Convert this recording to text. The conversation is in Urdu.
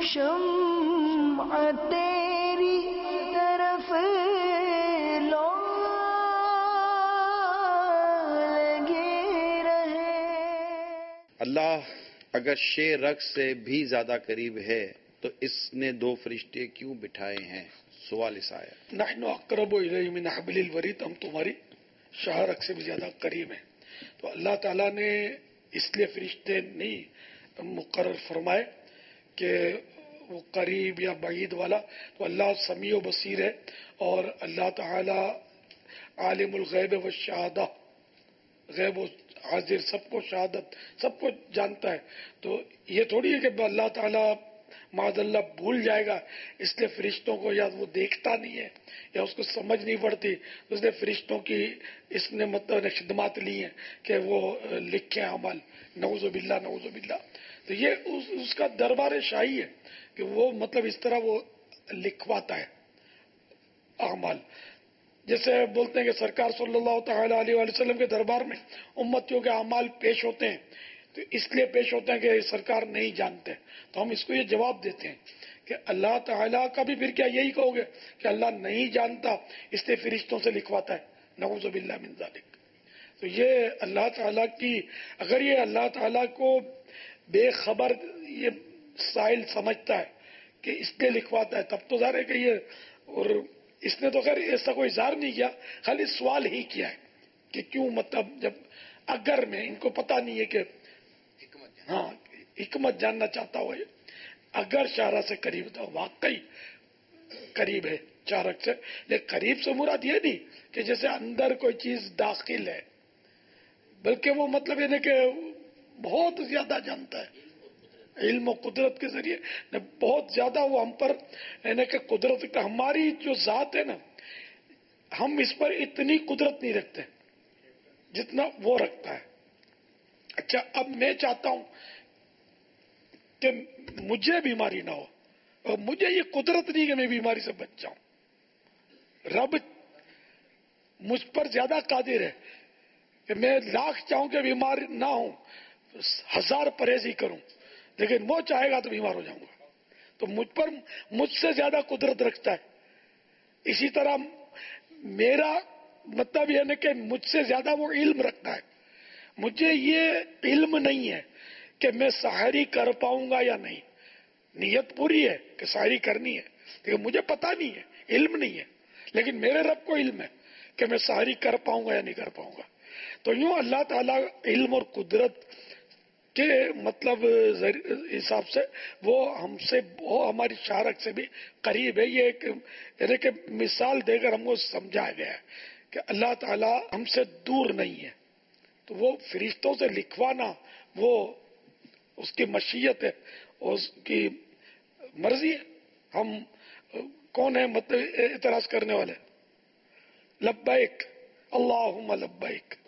شمع تیری طرف لو لگے رہے۔ اللہ اگر شے رقص سے بھی زیادہ قریب ہے تو اس نے دو فرشتے کیوں بٹھائے ہیں؟ سوال اس آیت۔ نحن اقرب الیہ من حبل الورید، ہم تمہاری شاہ رگ سے بھی زیادہ قریب ہیں۔ تو اللہ تعالیٰ نے اس لیے فرشتے نہیں مقرر فرمائے کہ وہ قریب یا بعید والا، تو اللہ سمیع و بصیر ہے، اور اللہ تعالیٰ عالم الغیب و شہادہ، غیب و حاضر سب کو، شہادت سب کو جانتا ہے۔ تو یہ تھوڑی ہے کہ اللہ تعالیٰ معاذ اللہ بھول جائے گا، اس لیے فرشتوں کو یا وہ دیکھتا نہیں ہے یا اس کو سمجھ نہیں پڑتی، اس نے فرشتوں کی اس نے مطلب خدمات لی ہیں کہ وہ لکھیں عمل، نعوذ باللہ نعوذ باللہ۔ تو یہ اس کا دربار شاہی ہے کہ وہ مطلب اس طرح وہ لکھواتا ہے اعمال۔ جیسے بولتے ہیں کہ سرکار صلی اللہ تعالی علیہ وآلہ وسلم کے دربار میں امتیوں کے اعمال پیش ہوتے ہیں، تو اس لیے پیش ہوتے ہیں کہ سرکار نہیں جانتے۔ تو ہم اس کو یہ جواب دیتے ہیں کہ اللہ تعالیٰ کا بھی پھر کیا یہی کہو گے کہ اللہ نہیں جانتا اس لیے فرشتوں سے لکھواتا ہے؟ نعوذ باللہ من ذالک۔ تو یہ اللہ تعالیٰ کی، اگر یہ اللہ تعالیٰ کو بے خبر یہ سائل سمجھتا ہے کہ اس لیے لکھواتا ہے، تب تو ظاہر ہے کہ یہ، اور اس نے تو خیر ایسا کوئی اظہار نہیں کیا، خالی سوال ہی کیا ہے کہ کیوں، مطلب جب اگر میں ان کو پتہ نہیں ہے کہ ہاں حکمت جاننا چاہتا ہوں، اگر شارع سے قریب تھا، واقعی قریب ہے چارک سے، لیکن قریب سے مراد یہ نہیں کہ جیسے اندر کوئی چیز داخل ہے، بلکہ وہ مطلب یہ نہیں کہ بہت زیادہ جانتا ہے، علم و قدرت کے ذریعے بہت زیادہ وہ ہم پر، یعنی کہ قدرت کا، ہماری جو ذات ہے نا، ہم اس پر اتنی قدرت نہیں رکھتے جتنا وہ رکھتا ہے۔ اچھا، اب میں چاہتا ہوں کہ مجھے بیماری نہ ہو، اور مجھے یہ قدرت نہیں کہ میں بیماری سے بچ جاؤں۔ رب مجھ پر زیادہ قادر ہے کہ میں لاکھ چاہوں کہ بیمار نہ ہوں، 1000 پرہیزی کروں، لیکن وہ چاہے گا تو بیمار ہو جاؤں گا۔ تو مجھ سے زیادہ قدرت رکھتا ہے۔ اسی طرح میرا مطلب یہ نہیں کہ مجھ سے زیادہ وہ علم رکھتا ہے۔ مجھے یہ علم نہیں ہے کہ میں سحری کر پاؤں گا یا نہیں، نیت پوری ہے کہ سحری کرنی ہے، لیکن مجھے پتہ نہیں ہے، علم نہیں ہے، لیکن میرے رب کو علم ہے کہ میں سحری کر پاؤں گا یا نہیں کر پاؤں گا۔ تو یوں اللہ تعالیٰ علم اور قدرت کے مطلب حساب سے وہ ہم سے، وہ ہماری شارک سے بھی قریب ہے۔ یہ ایک یعنی کہ مثال دے کر ہم کو سمجھایا گیا ہے کہ اللہ تعالیٰ ہم سے دور نہیں ہے۔ تو وہ فرشتوں سے لکھوانا وہ اس کی مشیت ہے اور اس کی مرضی ہے۔ ہم کون ہیں مطلب اعتراض کرنے والے؟ لبیک اللہم لبیک۔